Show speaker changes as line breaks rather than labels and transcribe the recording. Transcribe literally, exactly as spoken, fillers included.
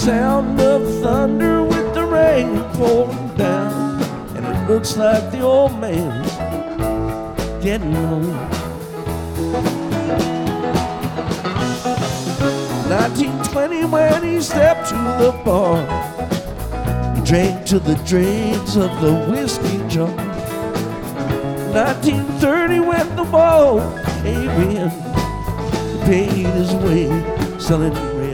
sound of thunder with the rain pouring down, and it looks like the old man's getting old. nineteen twenty when he stepped to the bar, he drank to the dregs of the whiskey jar. nineteen thirty when the wall came in, he paid his way selling